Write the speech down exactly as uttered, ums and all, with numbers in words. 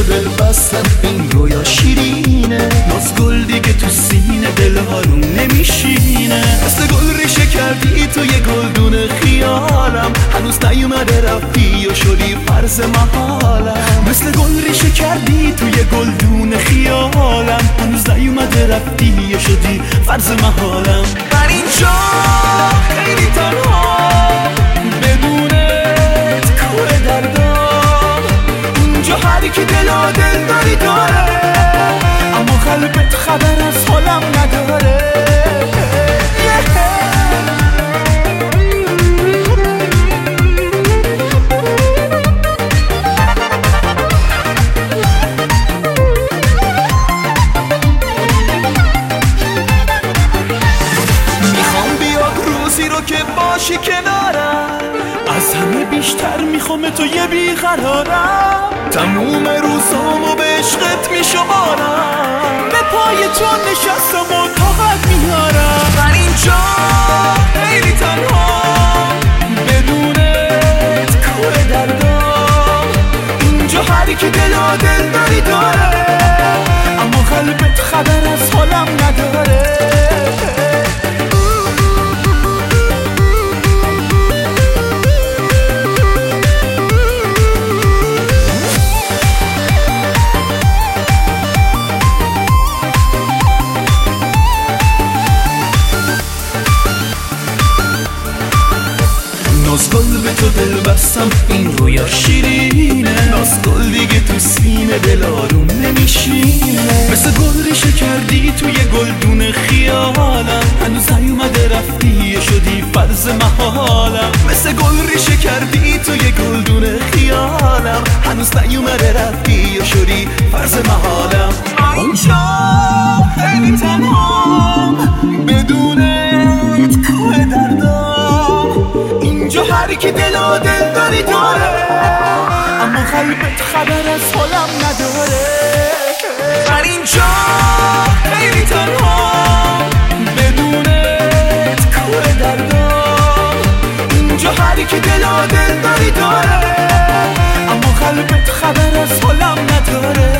دل بستم این رویا شیرینه، ناز گل دیگه تو سینه دل آروم نمیشینه. مثل گل ریشه کردی توی گلدون خیالم، هنوز نیومده رفتی و شدی فرض محالم. مثل گل ریشه کردی توی گلدون خیالم، هنوز نیومده رفتی و شدی فرض محالم. من اینجا خیلی تنها بدونت کوه دردام، اینجا هر کی دل و دل داری داره، اما قلبت خبر از حالم نداره. که باشی کنارم، از همه بیشتر میخوام تو یه بیقرارم. تموم روزامو به عشقت میشمارم، به پای تو نشستم و طاقت میارم. من اینجا خیلی تنها بدونت کوه دردام، اینجا هر کی دل و دل داری داره، اما قلبت خبر از حالم نداره. ناز گل به تو دل بستم این رویا شیرینه، ناز گل دیگه تو سینه دل آروم نمیشینه. مثل گل ریشه کردی توی گلدون خیالم، هنوز نیومده رفتی شدی فرض محالم. مثل گل ریشه کردی توی گلدون خیالم، هنوز نیومده رفتی شدی فرض محالم. اینجا خیلی تنها بدونت کوه دردام، اینجا هر کی دل و دل داری داره، اما قلبت خبر از حالم نداره. من اینجا خیلی تنها بدونت کوه دردام، اینجا هر کی دل و دل داری داره، اما قلبت خبر از حالم نداره.